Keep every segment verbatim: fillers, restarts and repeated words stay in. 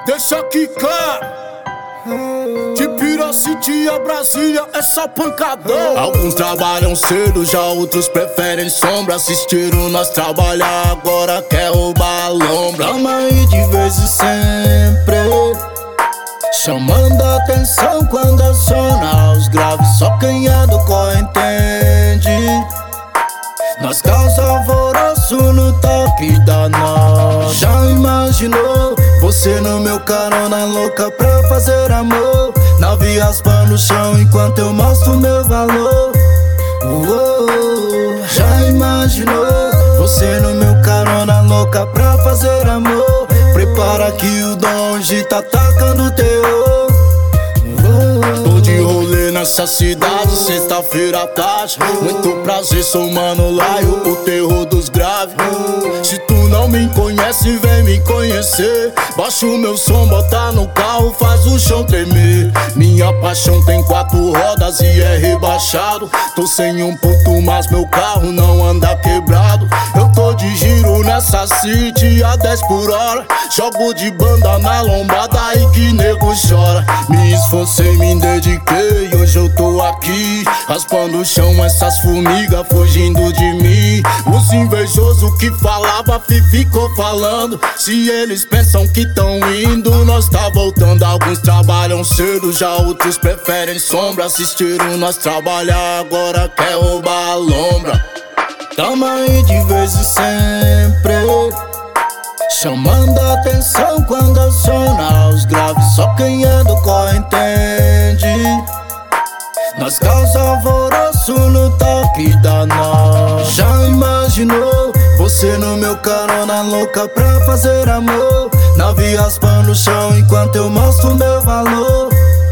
Deixa quicar. De Piraciti a Brasília é só pancadão. Alguns trabalham cedo, já outros preferem sombra. Assistiram nós trabalhar, agora quer roubar a lombra. Tamo aí de vez em sempre, chamando a atenção quando aciona os graves. Só quem é do corre entende. Nós causa alvoroço no toque da nós. Já imaginou você no meu carona, louca pra fazer amor? Nave raspando no chão enquanto eu mostro meu valor. Uou. Já imaginou você no meu carona, louca pra fazer amor? Prepara que o Donge tá tacando terror. Tô de rolê nessa cidade, sexta-feira à tarde. Muito prazer, sou Mano Laio, o terror dos graves. Se tu não me conhece, vem me conhecer. Baixa o meu som, bota no carro, faz o chão tremer. Minha paixão tem quatro rodas e é rebaixado. Tô sem um ponto, mas meu carro não anda quebrado. Eu tô de giro nessa city a dez por hora. Jogo de banda na lombada e que nego chora. Me esforcei, me dediquei, hoje eu tô aqui raspando o chão, essas formigas fugindo de mim. Os invejosos que falava, ficou falando. Se eles pensam que tão indo, nós tá voltando. Alguns trabalham cedo, já outros preferem sombra. Assistiram nós trabalhar, agora quer roubar a lombra. Tamo aí de vez em sempre, chamando a atenção quando aciona os graves. Só quem é do corre entende. Nós causa alvoroço no toque da nós. Já imaginou você no meu carona, louca pra fazer amor? Nave raspando no chão enquanto eu mostro meu valor.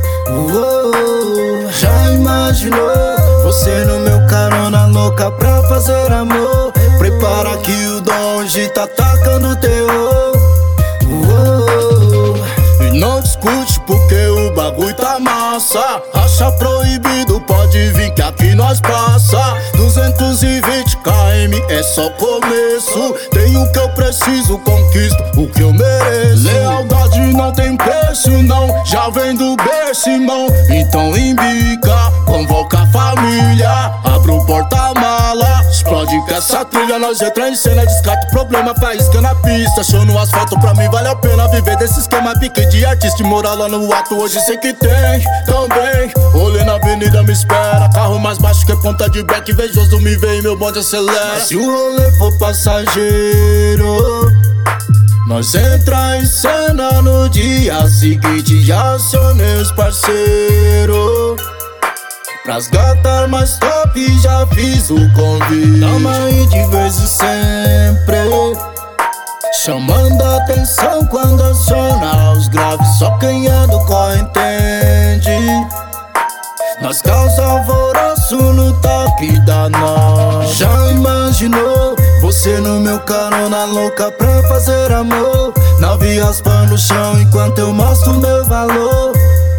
Uou. Já imaginou você no meu carona, louca pra fazer amor? Prepara que o Donge tá tacando terror. Uou. E não discute porque o bagulho tá massa. Acha proibido, pode vir que aqui nós passa. Duzentos e vinte quilômetros é só começo. Tenho o que eu preciso, conquisto o que eu mereço. Lealdade não tem preço não, já vem do berço, irmão. Então embica, convoca a família, abre o porta-mala, explode com essa trilha. Nós entra em cena, descarta o problema, faísca na pista. Show no asfalto, pra mim vale a pena viver desse esquema. Pique de artista e morar lá no ato, hoje sei que tem também. Olhei na avenida, me espera, carro mais baixo que ponta de break. Invejoso me vê e meu bonde acelera. Mas se o rolê for passageiro, nós entra em cena no dia seguinte. Já acionei os parceiros, pras gatas mais top já fiz o convite. Tamo aí de vez em sempre, chamando a atenção quando aciona os graves. Só quem é do corre entende. Nós causa alvoroço no toque da nós. Já imaginou você no meu carona, louca pra fazer amor? Nave raspando no chão enquanto eu mostro meu valor.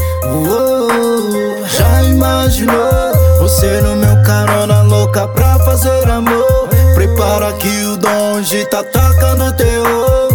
Uou. Já imaginou você no meu carona, louca pra fazer amor? Prepara que o Donge tá tacando terror.